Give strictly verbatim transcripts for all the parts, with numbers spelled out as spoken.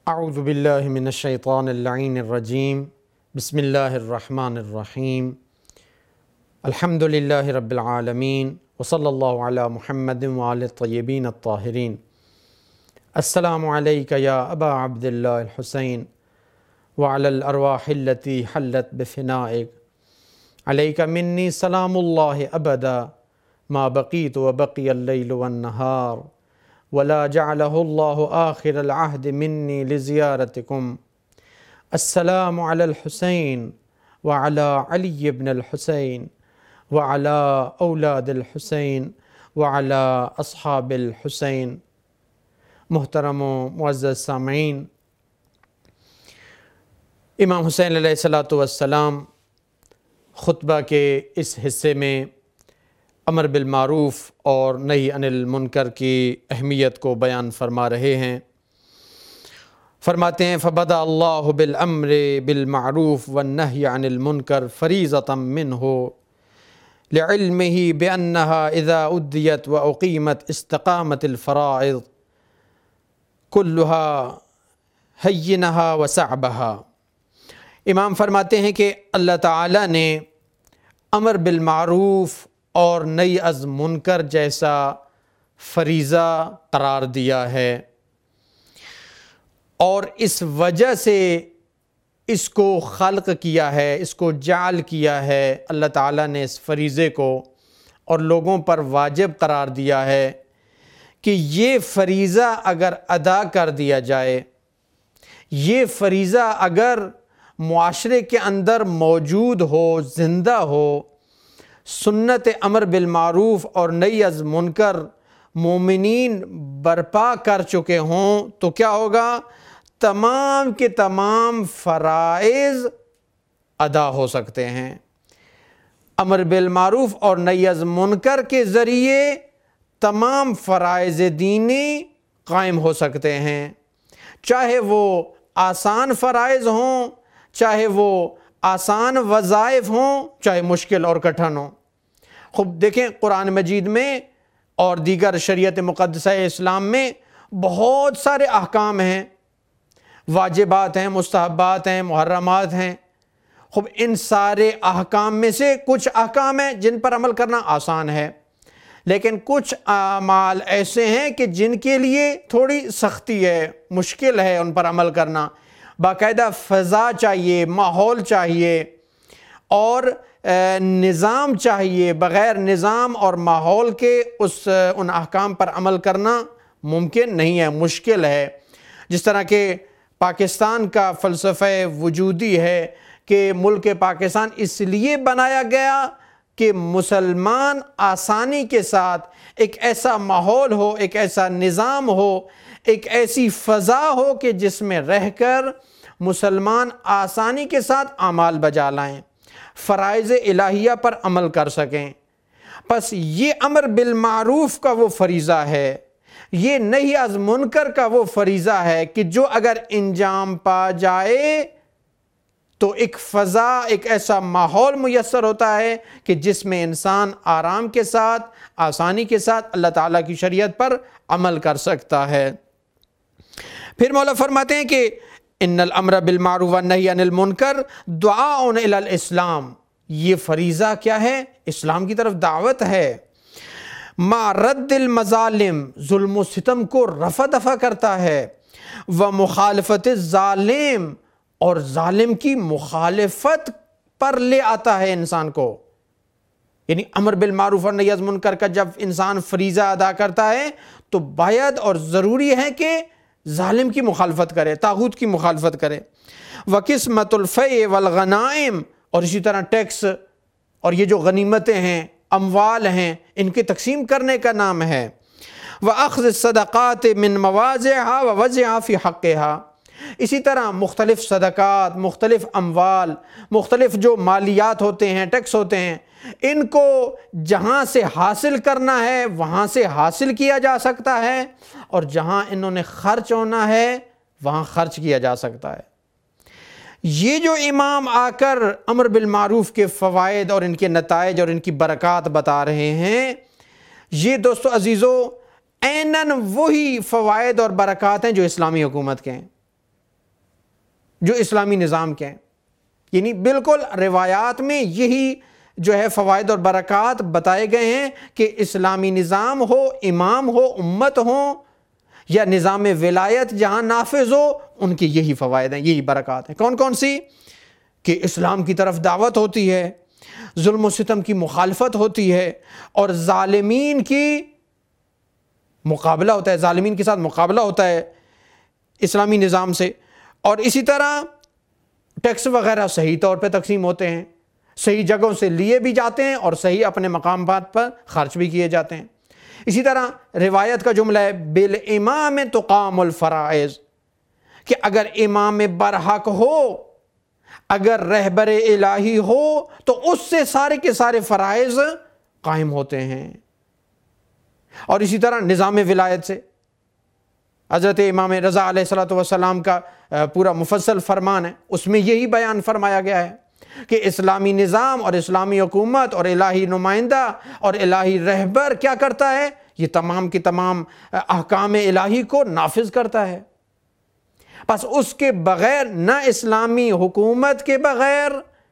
اعوذ باللہ من الشیطان اللعین الرجیم بسم اللہ الرحمن الرحیم الحمد للہ رب العالمین وصلی اللہ علی محمد وعلی الطیبین الطاہرین۔ السلام علیک یا ابا عبداللہ الحسین وعلی الارواح التي حلت بفنائک، علیک منی سلام اللہ ابدا ما بقیت وبقی اللیل والنہار، ولا جعلہ اللہ آخر العہد منی لزیارتکم۔ السلام علی الحسین وعلی علی بن الحسین وعلی اولاد الحسین وعلی اصحاب الحسین۔ محترم و معزز سامعین، امام حسین علیہ الصلاۃ والسلام خطبہ کے اس حصے میں امر بالمعروف اور نہی عن المنکر کی اہمیت کو بیان فرما رہے ہیں۔ فرماتے ہیں فبدأ اللہ بالامر بالمعروف والنہی عن المنکر فریضۃ منہ لعلمہ بأنہا اذا ادیت واقیمت استقامت الفرائض کلہا ہینہا وصعبہا۔ امام فرماتے ہیں کہ اللہ تعالیٰ نے امر بالمعروف اور نہی از منکر جیسا فریضہ قرار دیا ہے، اور اس وجہ سے اس کو خلق کیا ہے، اس کو جعل کیا ہے اللہ تعالیٰ نے اس فریضے کو، اور لوگوں پر واجب قرار دیا ہے کہ یہ فریضہ اگر ادا کر دیا جائے، یہ فریضہ اگر معاشرے کے اندر موجود ہو، زندہ ہو، سنت امر بالمعروف اور نہی از منکر مومنین برپا کر چکے ہوں، تو کیا ہوگا؟ تمام کے تمام فرائض ادا ہو سکتے ہیں۔ امر بالمعروف اور نہی از منکر کے ذریعے تمام فرائض دینی قائم ہو سکتے ہیں، چاہے وہ آسان فرائض ہوں، چاہے وہ آسان وظائف ہوں، چاہے مشکل اور کٹھن ہوں۔ خوب دیکھیں، قرآن مجید میں اور دیگر شریعت مقدسہ اسلام میں بہت سارے احکام ہیں، واجبات ہیں، مستحبات ہیں، محرمات ہیں۔ خوب ان سارے احکام میں سے کچھ احکام ہیں جن پر عمل کرنا آسان ہے، لیکن کچھ اعمال ایسے ہیں کہ جن کے لیے تھوڑی سختی ہے، مشکل ہے ان پر عمل کرنا۔ باقاعدہ فضا چاہیے، ماحول چاہیے، اور نظام چاہیے۔ بغیر نظام اور ماحول کے اس ان احکام پر عمل کرنا ممکن نہیں ہے، مشکل ہے۔ جس طرح کہ پاکستان کا فلسفہ وجودی ہے کہ ملک پاکستان اس لیے بنایا گیا کہ مسلمان آسانی کے ساتھ ایک ایسا ماحول ہو، ایک ایسا نظام ہو، ایک ایسی فضا ہو کہ جس میں رہ کر مسلمان آسانی کے ساتھ اعمال بجا لائیں، فرائض الہیہ پر عمل کر سکیں۔ پس یہ امر بالمعروف کا وہ فریضہ ہے، یہ نہی از منکر کا وہ فریضہ ہے کہ جو اگر انجام پا جائے تو ایک فضا، ایک ایسا ماحول میسر ہوتا ہے کہ جس میں انسان آرام کے ساتھ، آسانی کے ساتھ اللہ تعالیٰ کی شریعت پر عمل کر سکتا ہے۔ پھر مولا فرماتے ہیں کہ ان الامر بالمعروف والنہی عن المنکر دعاء الی الاسلام، یہ فریضہ کیا ہے؟ اسلام کی طرف دعوت ہے۔ ما رد المظالم، ظلم و ستم کو رفع دفع کرتا ہے، و مخالفت الظالم، اور ظالم کی مخالفت پر لے آتا ہے انسان کو۔ یعنی امر بالمعروف اور نہی عن المنکر کا جب انسان فریضہ ادا کرتا ہے تو باید اور ضروری ہے کہ ظالم کی مخالفت کرے، طاغوت کی مخالفت کرے۔ وقسمت الفیء والغنائم، اور اسی طرح ٹیکس اور یہ جو غنیمتیں ہیں، اموال ہیں، ان کی تقسیم کرنے کا نام ہے۔ وَأَخْذِ الصَّدَقَاتِ مِن مَوَاضِعِهَا وَوَضْعِهَا فِي حَقِّهَا، اسی طرح مختلف صدقات، مختلف اموال، مختلف جو مالیات ہوتے ہیں، ٹیکس ہوتے ہیں، ان کو جہاں سے حاصل کرنا ہے وہاں سے حاصل کیا جا سکتا ہے، اور جہاں انہوں نے خرچ ہونا ہے وہاں خرچ کیا جا سکتا ہے۔ یہ جو امام آ کر امر بالمعروف کے فوائد اور ان کے نتائج اور ان کی برکات بتا رہے ہیں، یہ دوستو عزیزو عیناً وہی فوائد اور برکات ہیں جو اسلامی حکومت کے ہیں۔ جو اسلامی نظام کے ہیں۔ یعنی بالکل روایات میں یہی جو ہے فوائد اور برکات بتائے گئے ہیں کہ اسلامی نظام ہو، امام ہو، امت ہو، یا نظام ولایت جہاں نافذ ہو، ان کی یہی فوائد ہیں، یہی برکات ہیں۔ کون کون سی؟ کہ اسلام کی طرف دعوت ہوتی ہے، ظلم و ستم کی مخالفت ہوتی ہے، اور ظالمین کی مقابلہ ہوتا ہے، ظالمین کے ساتھ مقابلہ ہوتا ہے اسلامی نظام سے، اور اسی طرح ٹیکس وغیرہ صحیح طور پہ تقسیم ہوتے ہیں، صحیح جگہوں سے لیے بھی جاتے ہیں اور صحیح اپنے مقامات پر خرچ بھی کیے جاتے ہیں۔ اسی طرح روایت کا جملہ ہے بالامام تقام الفرائض، کہ اگر امام برحق ہو، اگر رہبر الہی ہو، تو اس سے سارے کے سارے فرائض قائم ہوتے ہیں۔ اور اسی طرح نظام ولایت سے حضرت امام رضا علیہ الصلوۃ والسلام کا پورا مفصل فرمان ہے، اس میں یہی بیان فرمایا گیا ہے کہ اسلامی نظام اور اسلامی حکومت اور الہی نمائندہ اور الہی رہبر کیا کرتا ہے؟ یہ تمام کی تمام احکام الہی کو نافذ کرتا ہے۔ بس اس کے بغیر، نہ اسلامی حکومت کے بغیر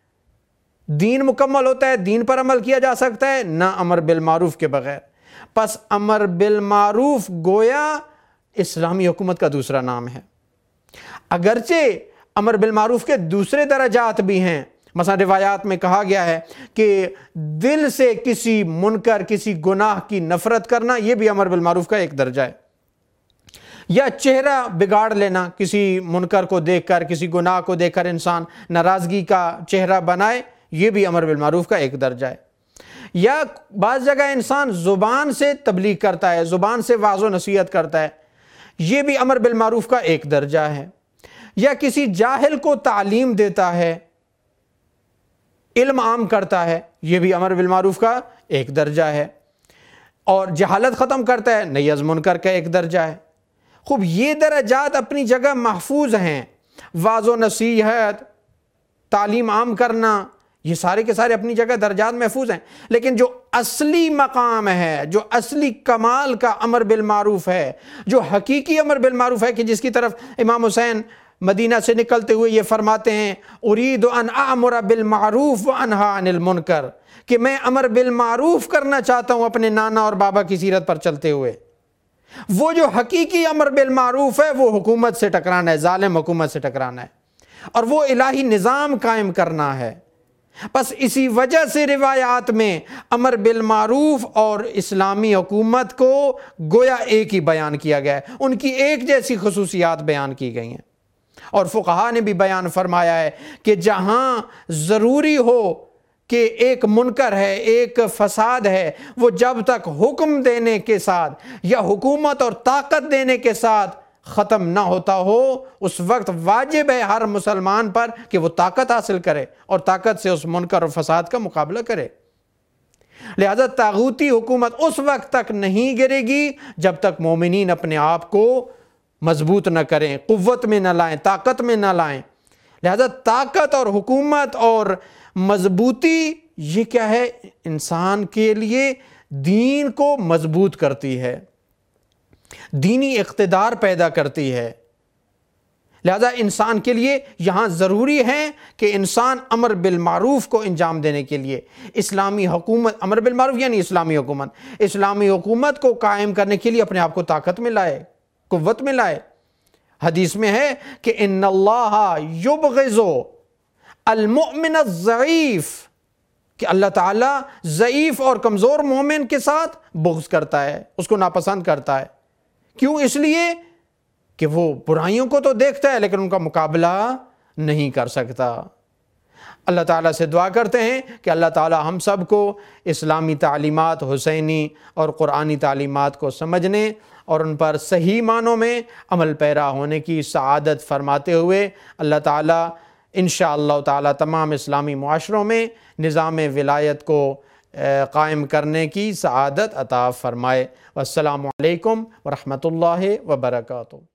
دین مکمل ہوتا ہے، دین پر عمل کیا جا سکتا ہے، نہ امر بالمعروف کے بغیر۔ پس امر بالمعروف گویا اسلامی حکومت کا دوسرا نام ہے۔ اگرچہ امر بالمعروف کے دوسرے درجات بھی ہیں، مثلا روایات میں کہا گیا ہے کہ دل سے کسی منکر، کسی گناہ کی نفرت کرنا، یہ بھی امر بالمعروف کا ایک درجہ ہے، یا چہرہ بگاڑ لینا، کسی منکر کو دیکھ کر، کسی گناہ کو دیکھ کر انسان ناراضگی کا چہرہ بنائے، یہ بھی امر بالمعروف کا ایک درجہ ہے۔ یا بعض جگہ انسان زبان سے تبلیغ کرتا ہے، زبان سے وعظ و نصیحت کرتا ہے، یہ بھی امر بالمعروف کا ایک درجہ ہے۔ یا کسی جاہل کو تعلیم دیتا ہے، علم عام کرتا ہے، یہ بھی امر بالمعروف کا ایک درجہ ہے۔ اور جہالت ختم کرتا ہے، نہی از منکر کا ایک درجہ ہے۔ خوب یہ درجات اپنی جگہ محفوظ ہیں، وعظ و نصیحت، تعلیم عام کرنا، یہ سارے کے سارے اپنی جگہ درجات محفوظ ہیں، لیکن جو اصلی مقام ہے، جو اصلی کمال کا امر بالمعروف ہے، جو حقیقی امر بالمعروف ہے، کہ جس کی طرف امام حسین مدینہ سے نکلتے ہوئے یہ فرماتے ہیں ارید ان اعمر بالمعروف وانہی عن المنکر، کہ میں امر بالمعروف کرنا چاہتا ہوں اپنے نانا اور بابا کی سیرت پر چلتے ہوئے۔ وہ جو حقیقی امر بالمعروف ہے وہ حکومت سے ٹکرانا ہے، ظالم حکومت سے ٹکرانا ہے، اور وہ الہی نظام قائم کرنا ہے۔ بس اسی وجہ سے روایات میں امر بالمعروف اور اسلامی حکومت کو گویا ایک ہی بیان کیا گیا ہے، ان کی ایک جیسی خصوصیات بیان کی گئی ہیں۔ اور فقہا نے بھی بیان فرمایا ہے کہ جہاں ضروری ہو کہ ایک منکر ہے، ایک فساد ہے، وہ جب تک حکم دینے کے ساتھ یا حکومت اور طاقت دینے کے ساتھ ختم نہ ہوتا ہو، اس وقت واجب ہے ہر مسلمان پر کہ وہ طاقت حاصل کرے اور طاقت سے اس منکر اور فساد کا مقابلہ کرے۔ لہذا طاغوتی حکومت اس وقت تک نہیں گرے گی جب تک مومنین اپنے آپ کو مضبوط نہ کریں، قوت میں نہ لائیں، طاقت میں نہ لائیں۔ لہذا طاقت اور حکومت اور مضبوطی یہ کیا ہے؟ انسان کے لیے دین کو مضبوط کرتی ہے، دینی اقتدار پیدا کرتی ہے۔ لہذا انسان کے لیے یہاں ضروری ہے کہ انسان امر بالمعروف کو انجام دینے کے لیے اسلامی حکومت، امر بالمعروف یعنی اسلامی حکومت، اسلامی حکومت کو قائم کرنے کے لیے اپنے آپ کو طاقت میں لائے، قوت میں لائے۔ حدیث میں ہے کہ ان اللہ یبغض المؤمن الضعیف، کہ اللہ تعالیٰ ضعیف اور کمزور مومن کے ساتھ بغض کرتا ہے، اس کو ناپسند کرتا ہے۔ کیوں؟ اس لیے کہ وہ برائیوں کو تو دیکھتا ہے لیکن ان کا مقابلہ نہیں کر سکتا۔ اللہ تعالیٰ سے دعا کرتے ہیں کہ اللہ تعالیٰ ہم سب کو اسلامی تعلیمات حسینی اور قرآنی تعلیمات کو سمجھنے اور ان پر صحیح معنوں میں عمل پیرا ہونے کی سعادت فرماتے ہوئے، اللہ تعالیٰ انشاءاللہ تعالیٰ تمام اسلامی معاشروں میں نظام ولایت کو قائم کرنے کی سعادت عطا فرمائے۔ والسلام علیکم ورحمۃ اللہ وبرکاتہ۔